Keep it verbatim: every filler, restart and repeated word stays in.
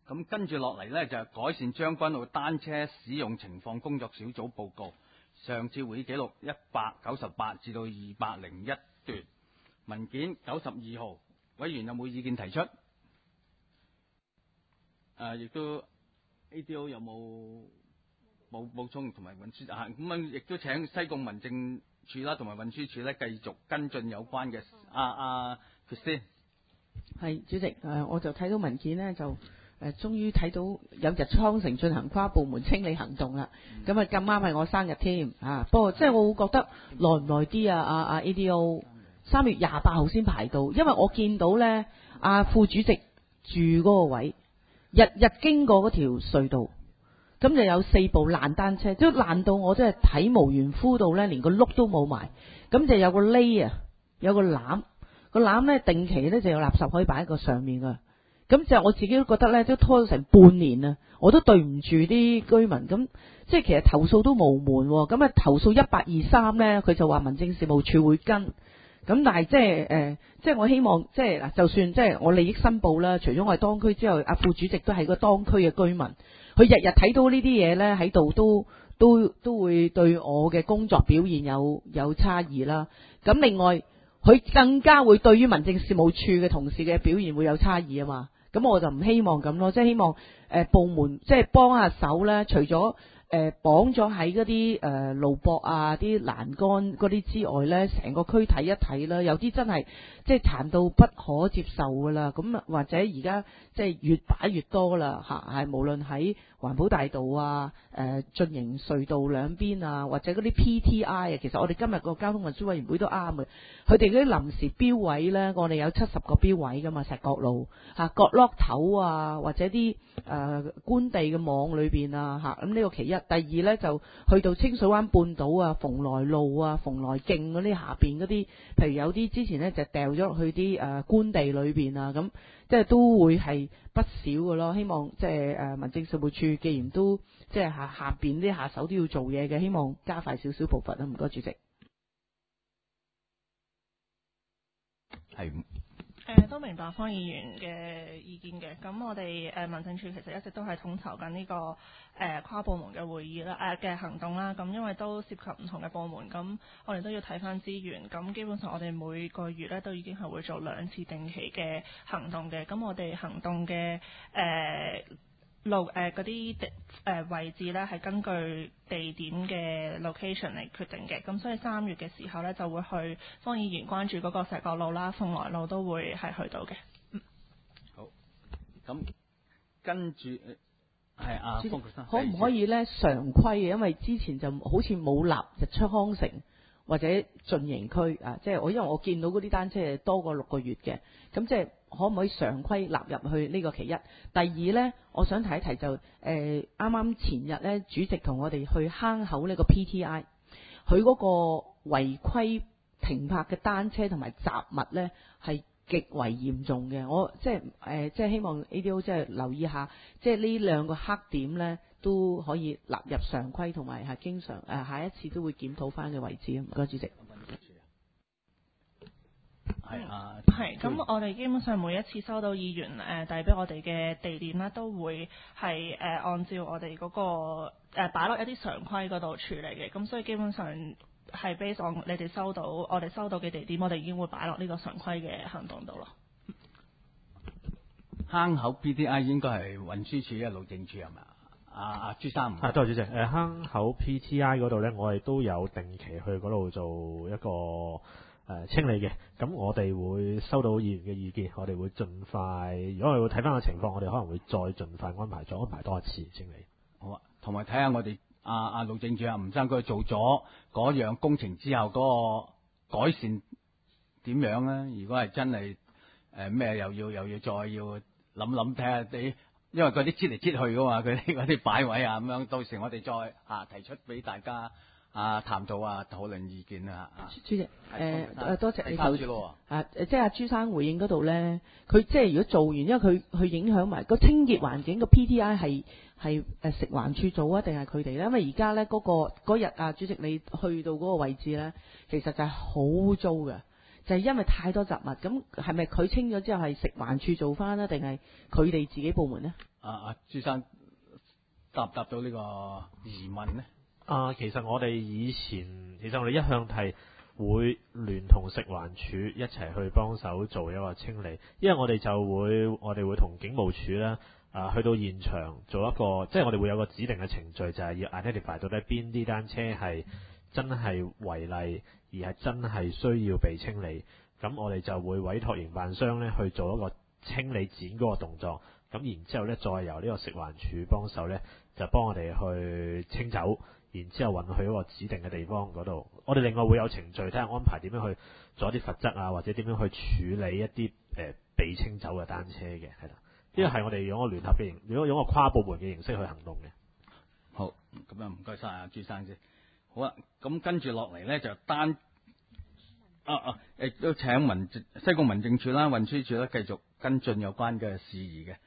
咁跟住落嚟呢，就係改善將軍澳單車使用情況工作小組報告。上次會議記錄一百九十八至到二百零一段，文件九十二號，委員有冇意見提出？誒、呃，亦都 A D O 有冇冇補充同埋運輸啊？咁啊，亦都請西貢民政處啦同埋運輸處咧繼續跟進有關嘅啊啊決先。 係主席，誒我就睇到文件呢，就誒終於睇到有日出康城進行跨部門清理行動啦。咁啊咁啱係我生日添啊！不過即係我會覺得耐唔耐啲啊？啊啊 A D O 三月廿八號先排到，因為我見到呢，阿、啊、副主席住嗰個位，日日經過嗰條隧道，咁就有四部爛單車，都爛到我真係體無完膚到呢，連個轆都冇埋。咁就有個籬啊，有個籃。個籃咧定期咧就有垃圾可以擺喺個上面噶，咁就我自己都覺得咧都拖咗成半年啦，我都對唔住啲居民，咁即係其實投訴都無門，咁啊投訴一八二三咧，佢就話民政事務處會跟，咁但係即係誒，即係我希望即係嗱，就算即係我利益申報啦，除咗我係當區之外，阿副主席都係個當區嘅居民，佢日日睇到呢啲嘢咧喺度都都都會對我嘅工作表現有有差異啦，咁另外。佢更加會對於民政事務處嘅同事嘅表現會有差異啊嘛，咁我就唔希望咁咯，即係希望誒、呃、部門即係幫下手咧，除咗誒綁咗喺嗰啲誒路駁啊、啲欄杆嗰啲之外咧，成個區睇一睇啦，有啲真係即係殘到不可接受噶啦，咁或者而家即係越擺越多啦嚇，係無論喺環保大道啊、誒進營隧道兩邊啊，或者嗰啲 P T I 啊，其實我哋今日個交通運輸委員會都啱嘅，佢哋嗰啲臨時標位咧，我哋有七十個標位噶嘛，石角路嚇角落頭啊，或者啲誒、呃、官地嘅網裏邊啊嚇，咁呢個其一。第二咧就去到清水灣半島啊、蓬萊路啊、蓬萊徑嗰啲下邊嗰啲，譬如有啲之前咧就掉咗落去啲誒官地裏邊啊，咁即係都會係不少嘅咯。希望即係誒民政事務處既然都即係下下邊啲下手都要做嘢嘅，希望加快少少步伐啦。唔該，主席。 係。 誒都明白方議員嘅意見嘅，咁我哋誒民政處其實一直都係統籌緊呢個誒跨部門嘅會議啦，誒嘅行動啦，咁因為都涉及唔同嘅部門，咁我哋都要睇翻資源，咁基本上我哋每個月咧都已經係會做兩次定期嘅行動嘅，咁我哋行動嘅誒。呃路誒嗰啲地誒位置咧係根據地點嘅 location 嚟決定嘅，咁所以三月嘅時候咧就會去方議員關注嗰個石角路啦、鳳來路都會係去到嘅。嗯， 好，咁跟住係啊，方國生可唔可以咧常規嘅？因為之前就好似冇立日出康城或者進營區啊，即係我因為我見到嗰啲單車係多過六個月嘅，咁即係。可唔可以常規納入去呢個其一？第二呢，我想提一提就誒啱啱前日呢，主席同我哋去坑口呢個 P T I， 佢嗰個違規停泊嘅單車同埋雜物呢係極為嚴重嘅。我即係誒即係希望 A D O 即係留意下，即係呢兩個黑點呢都可以納入常規同埋係經常誒、呃、下一次都會檢討翻嘅位置。唔該，主席。 係啊， 係咁，我哋基本上每一次收到議員誒遞俾我哋嘅地點咧，都會係誒、呃、按照我哋嗰、那個誒擺落一啲常規嗰度處理嘅。咁所以基本上係 base on你哋收到我哋收到嘅地點，我哋已經會擺落呢個常規嘅行動度咯。 坑口 P T I 應該係運輸署嘅路政處係咪啊？阿阿朱生啊，多謝主席。誒坑口 P T I 嗰度咧，我哋都有定期去嗰度做一個。誒、呃、清理嘅，咁我哋會收到議員嘅意見，我哋會盡快，如果我哋會睇翻個情況，我哋可能會再盡快安排，再安排多一次清理。 好啊，同埋睇下我哋阿阿路政處阿吳生佢做咗嗰樣工程之後嗰個改善點樣咧？如果係真係誒咩又要又要再要諗諗睇下啲，因為嗰啲擠嚟擠去噶嘛，佢啲嗰啲擺位啊咁樣，到時我哋再啊提出俾大家。啊，談到啊，討論意見啊， 主席，誒、呃、誒，多謝你頭咯啊，即係阿朱生回應嗰度咧，佢即係如果做完，因為佢佢影響埋個清潔環境個 P T I 係係誒食環署做啊，定係佢哋咧？因為而家咧嗰個嗰日啊，主席你去到嗰個位置咧，其實就係好污糟嘅，就係、是、因為太多雜物。咁係咪佢清咗之後係食環署做翻啊，定係佢哋自己部門咧？ 啊啊朱生答唔答到呢個疑問呢？ 啊，其實我哋以前，其實我哋一向係會聯同食環署一齊去幫手做一個清理，因為我哋就會我哋會同警務處咧啊去到現場做一個，即係我哋會有個指定嘅程序，就係要 identify 到底邊啲單車係真係違例，而係真係需要被清理。咁我哋就會委託營辦商咧去做一個清理剪嗰個動作，咁然之後咧再由呢個食環署幫手咧就幫我哋去清走。然之後運去一個指定嘅地方嗰度，我哋另外會有程序睇下安排點樣去做一啲罰則啊，或者點樣去處理一啲誒、呃、被清走嘅單車嘅，係啦。呢個係我哋用一個聯合嘅形，用一個跨部門嘅形式去行動嘅。 好，咁啊唔該晒啊朱生先。好啦，咁跟住落嚟咧就單啊啊亦都請民西貢民政處啦、運輸處啦繼續跟進有關嘅事宜嘅。